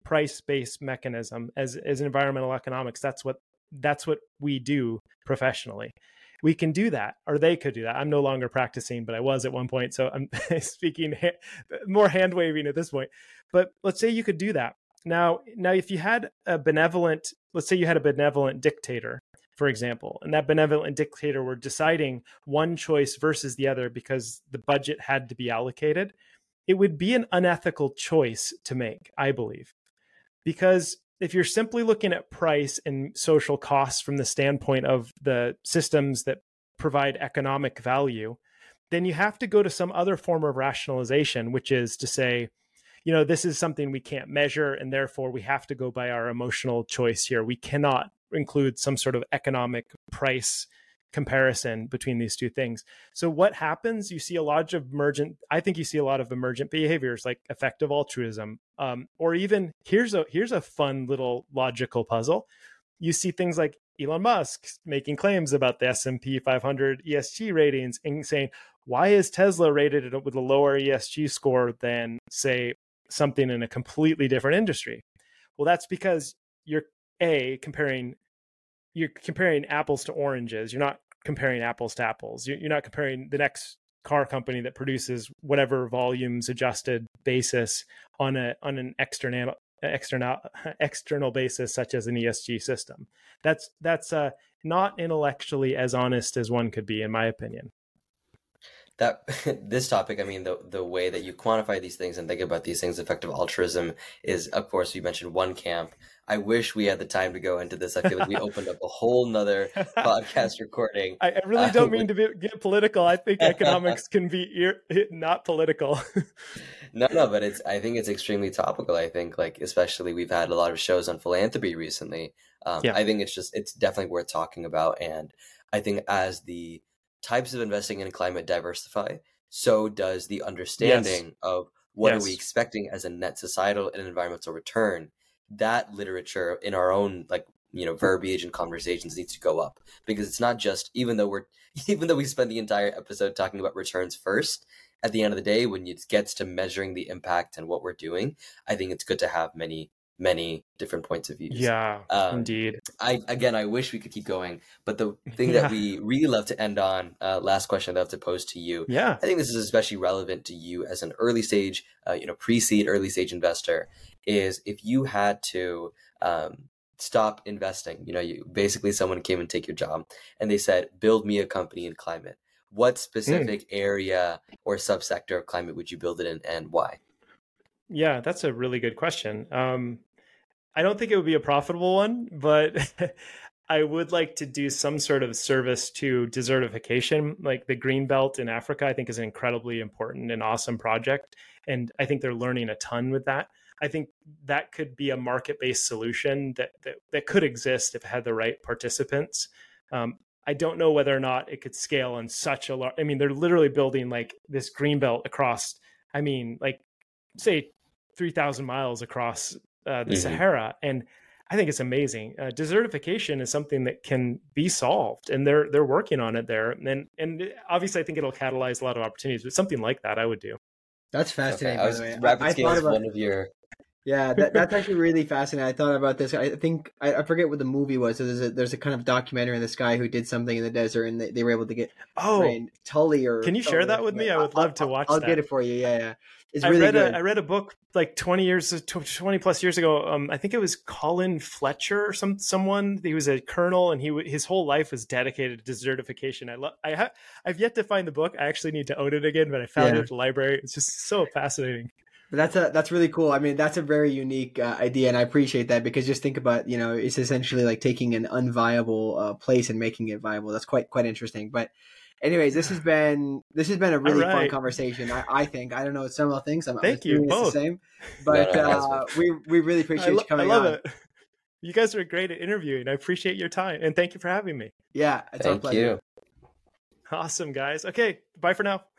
price-based mechanism as, as environmental economics. That's what, that's what we do professionally. We can do that, or they could do that. I'm no longer practicing, but I was at one point. So I'm speaking ha- more hand waving at this point. But let's say you could do that. Now, now, if you had a benevolent, let's say you had a benevolent dictator, for example, and that benevolent dictator were deciding one choice versus the other because the budget had to be allocated, it would be an unethical choice to make, I believe. Because if you're simply looking at price and social costs from the standpoint of the systems that provide economic value, then you have to go to some other form of rationalization, which is to say, you know, this is something we can't measure, and therefore we have to go by our emotional choice here. We cannot include some sort of economic price comparison between these two things. So what happens? You see a lot of emergent, I think you see a lot of emergent behaviors like effective altruism, um, or even here's a, here's a fun little logical puzzle. You see things like Elon Musk making claims about the S and P five hundred E S G ratings and saying, why is Tesla rated with a lower E S G score than, say, something in a completely different industry? Well, that's because you're a comparing you're comparing apples to oranges. You're not comparing apples to apples. You're not comparing the next car company that produces whatever volumes adjusted basis on a on an external external external basis, such as an E S G system. That's that's uh, not intellectually as honest as one could be, in my opinion. That this topic, I mean, the the way that you quantify these things and think about these things, effective altruism, is, of course, you mentioned one camp. I wish we had the time to go into this. I feel like we opened up a whole nother podcast recording. I, I really don't uh, mean to be, get political. I think economics can be ear, not political. no, no, but it's. I think it's extremely topical. I think, like, especially we've had a lot of shows on philanthropy recently. Um, yeah. I think it's just it's definitely worth talking about, and I think as the types of investing in climate diversify, so does the understanding yes. of what yes. are we expecting as a net societal and environmental return. That literature in our own, like, you know, verbiage and conversations needs to go up, because it's not just, even though we're even though we spend the entire episode talking about returns first, at the end of the day, when it gets to measuring the impact and what we're doing, I think it's good to have many many different points of views. Yeah, um, indeed. I again, I wish we could keep going, but the thing yeah. that we really love to end on, uh, last question I'd love to pose to you. Yeah, I think this is especially relevant to you as an early stage, uh, you know, pre-seed, early stage investor, is if you had to um, stop investing, you know, you basically someone came and take your job and they said, build me a company in climate. What specific mm. area or subsector of climate would you build it in, and why? Yeah, that's a really good question. Um, I don't think it would be a profitable one, but I would like to do some sort of service to desertification. Like the Green Belt in Africa, I think is an incredibly important and awesome project. And I think they're learning a ton with that. I think that could be a market-based solution that, that, that could exist if it had the right participants. Um, I don't know whether or not it could scale on such a large, I mean, they're literally building like this Green Belt across, I mean, like say three thousand miles across uh, the mm-hmm. Sahara. And I think it's amazing. Uh, desertification is something that can be solved, and they're they're working on it there. And and obviously, I think it'll catalyze a lot of opportunities. But something like that, I would do. That's fascinating. Okay. I was, by the way. Rapid I, scale I is about, one of your. Yeah, that, that's actually really fascinating. I thought about this. I think I, I forget what the movie was. So there's a there's a kind of documentary on this guy who did something in the desert, and they, they were able to get oh rain, Tully or. Can you share that with me? I would love to watch. I'll, I'll that. get it for you. Yeah, yeah. It's I really read good. A, I read a book like twenty years, twenty plus years ago. Um, I think it was Colin Fletcher or some someone. He was a colonel, and he his whole life was dedicated to desertification. I love. I have. I've yet to find the book. I actually need to own it again, but I found yeah. it at the library. It's just so fascinating. But that's a that's really cool. I mean, that's a very unique uh, idea, and I appreciate that, because just think about, you know, it's essentially like taking an unviable uh, place and making it viable. That's quite quite interesting. But anyways, this has been this has been a really right. fun conversation. I, I think I don't know some of the things. I'm thank you both. The same, but no, no, uh, we we really appreciate lo- you coming. I love on. it. You guys are great at interviewing. I appreciate your time, and thank you for having me. Yeah, it's thank our pleasure. You. Awesome, guys. Okay, bye for now.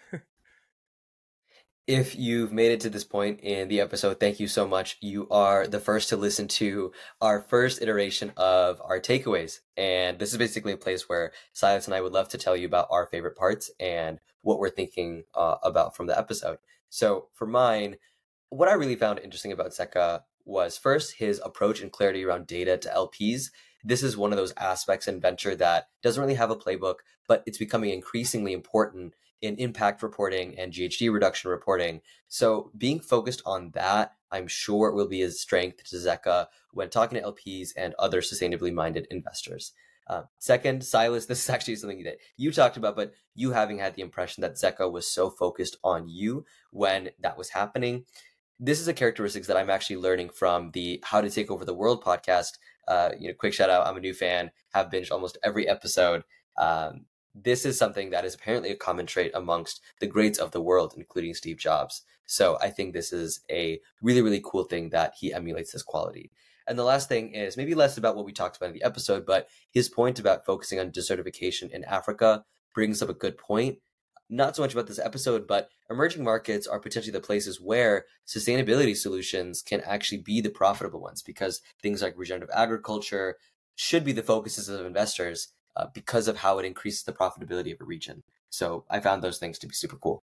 If you've made it to this point in the episode, thank you so much. You are the first to listen to our first iteration of our takeaways. And this is basically a place where Silas and I would love to tell you about our favorite parts and what we're thinking uh, about from the episode. So for mine, what I really found interesting about Zeka was first his approach and clarity around data to L Ps. This is one of those aspects in venture that doesn't really have a playbook, but it's becoming increasingly important in impact reporting and G H G reduction reporting. So being focused on that, I'm sure will be a strength to Zeka when talking to L Ps and other sustainably minded investors. Uh, second, Silas, this is actually something that you talked about, but you having had the impression that Zeka was so focused on you when that was happening. This is a characteristic that I'm actually learning from the How to Take Over the World podcast. Uh, you know, quick shout out, I'm a new fan, have binged almost every episode. Um, this is something that is apparently a common trait amongst the greats of the world, including Steve Jobs. So I think this is a really, really cool thing that he emulates this quality. And the last thing is maybe less about what we talked about in the episode, but his point about focusing on desertification in Africa brings up a good point. Not so much about this episode, but emerging markets are potentially the places where sustainability solutions can actually be the profitable ones, because things like regenerative agriculture should be the focuses of investors uh, because of how it increases the profitability of a region. So I found those things to be super cool.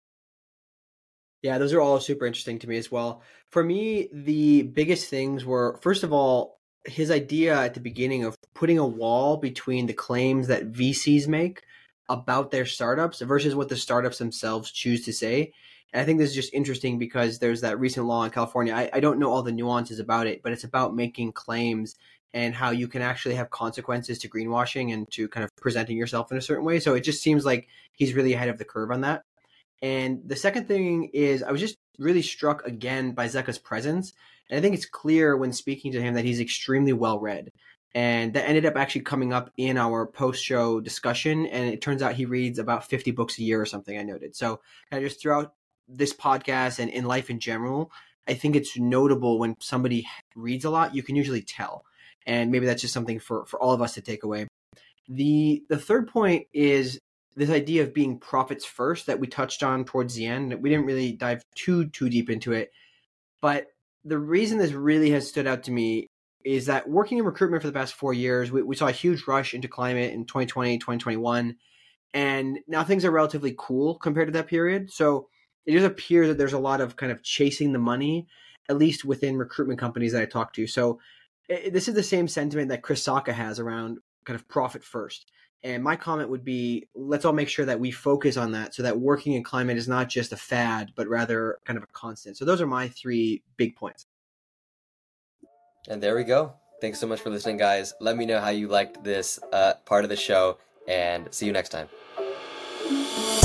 Yeah, those are all super interesting to me as well. For me, the biggest things were, first of all, his idea at the beginning of putting a wall between the claims that V Cs make about their startups versus what the startups themselves choose to say. And I think this is just interesting because there's that recent law in California. I, I don't know all the nuances about it, but it's about making claims and how you can actually have consequences to greenwashing and to kind of presenting yourself in a certain way. So it just seems like he's really ahead of the curve on that. And the second thing is I was just really struck again by Zeka's presence. And I think it's clear when speaking to him that he's extremely well read. And that ended up actually coming up in our post-show discussion. And it turns out he reads about fifty books a year or something, I noted. So kind of just throughout this podcast and in life in general, I think it's notable when somebody reads a lot, you can usually tell. And maybe that's just something for, for all of us to take away. The the third point is this idea of being profits first that we touched on towards the end. We didn't really dive too, too deep into it. But the reason this really has stood out to me is that working in recruitment for the past four years, we, we saw a huge rush into climate in twenty twenty, twenty twenty-one. And now things are relatively cool compared to that period. So it does appear that there's a lot of kind of chasing the money, at least within recruitment companies that I talk to. So it, this is the same sentiment that Chris Sacca has around kind of profit first. And my comment would be, let's all make sure that we focus on that so that working in climate is not just a fad, but rather kind of a constant. So those are my three big points. And there we go. Thanks so much for listening, guys. Let me know how you liked this uh, part of the show, and see you next time.